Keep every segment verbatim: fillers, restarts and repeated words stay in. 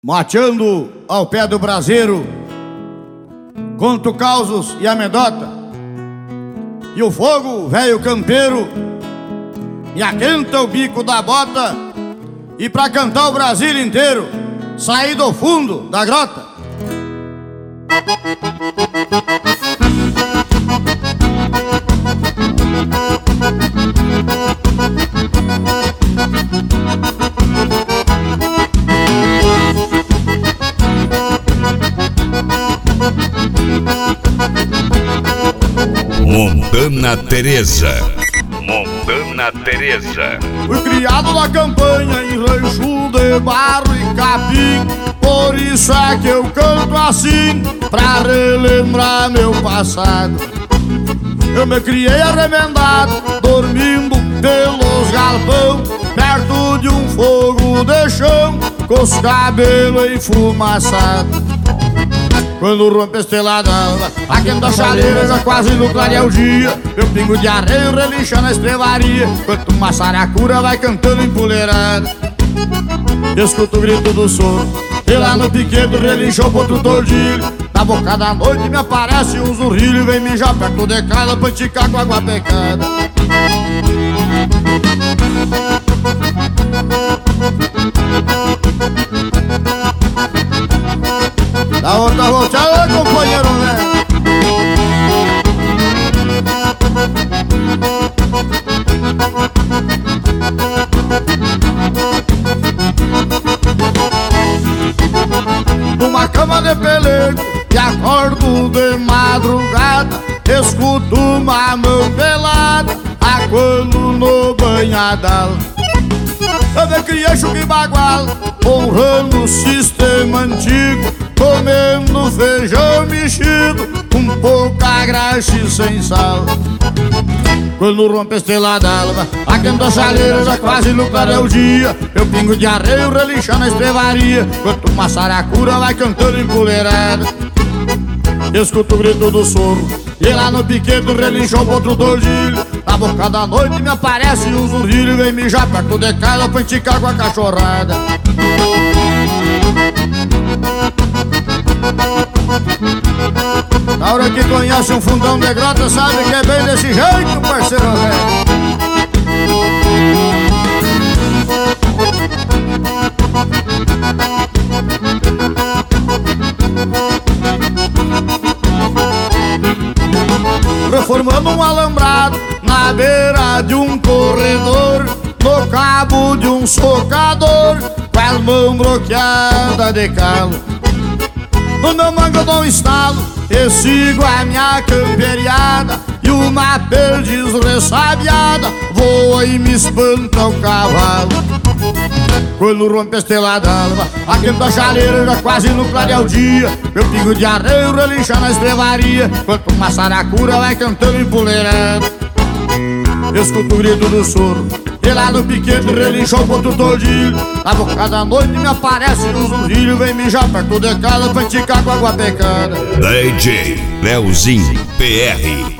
Mateando ao pé do braseiro, conto causos e amedota, e o fogo, velho campeiro, me aquenta o bico da bota, e pra cantar o Brasil inteiro, saí do fundo da grota. Montana Teresa, Montana Teresa. Fui criado na campanha em rancho de barro e capim, por isso é que eu canto assim, pra relembrar meu passado. Eu me criei arremendado, dormindo pelos galpão, perto de um fogo de chão, com os cabelos enfumaçados. Quando rompe a estrelada alva, aquenta a chaleira, já quase no clarear o dia, meu pingo de arreio relincha na estrevaria, enquanto uma saracura vai cantando empoleirada. Escuto o grito do soro, e lá no piquedo relincha o potro tordilho. Na boca da noite me aparece um zurrilho, vem mijar perto de casa pra enticar com água pecada. Da outra volteada, companheiro, né? Numa cama de pelego e acordo de madrugada, escuto uma mão pelada, aguando no banhadal. Eu me criei chuca e bagual, honrando o sistema antigo, comendo feijão mexido, com pouca graxa e sem sal. Quando rompe a estrela d'alva, aquenta a chaleira, já quase no clarear o dia, eu pingo de arreio relincha na estrevaria, enquanto uma saracura vai cantando empoleirada. Escuto o grito do soro, e lá no piquedo relincha o potro tordilho. Na boca da noite me aparece um zurrilho, vem mijar perto de casa pra enticar com a cachorrada. Na hora que conhece um fundão de grota, sabe que é bem desse jeito, parceiro velho. Reformando um alambrado na beira de um corredor, no cabo de um socador, com as mãos bloqueadas de calo. No meu mango eu dou um estalo e sigo a minha camperiada, e uma perdiz ressabiada voa e me espanta o cavalo. Quando rompe a estrela d'alva, aquenta a chaleira, já quase no clarear o dia, meu pingo de arreio relincha na estrevaria, enquanto uma saracura vai cantando empoleirada. Escuto o grito do soro, e lá no piquete relincha o potro tordilho. Na boca da noite me aparece um zurrilho, vem mijar perto de casa pra enticar com água pecada. D J Leozinho P R.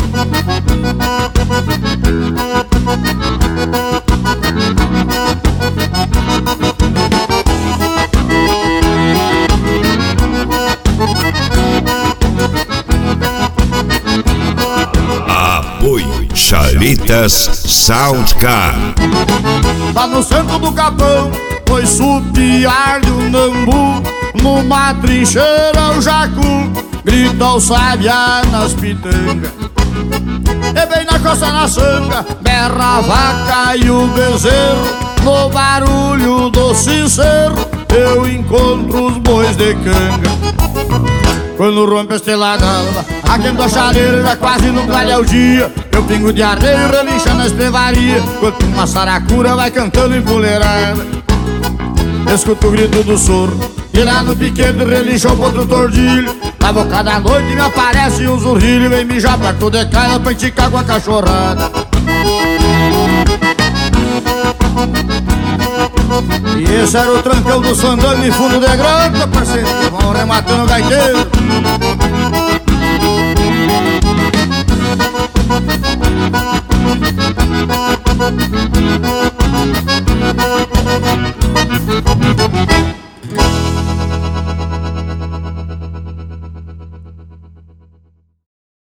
Apoio Chalitas Soundcar. Lá no centro do capão, foi supiar de um nambu, numa trincheira o jacu grita o sabiá nas pitangas. E bem na costa na sanga, berra a vaca e o bezerro, no barulho do sincero eu encontro os bois de canga. Quando rompe a estrela d'alva, aquenta a chaleira, já quase no clarear o dia, meu pingo de arreio relincha na estrevaria, enquanto uma saracura vai cantando empoleirada. Escuto o grito do soro, e lá no piquete relincha o potro tordilho. Na boca da noite me aparece um zurrilho, vem mijar perto de casa pra enticar com a cachorrada. E esse era o trancão do Sandano em fundo de grota, parceiro, vão rematando o gaiteiro. Thank you.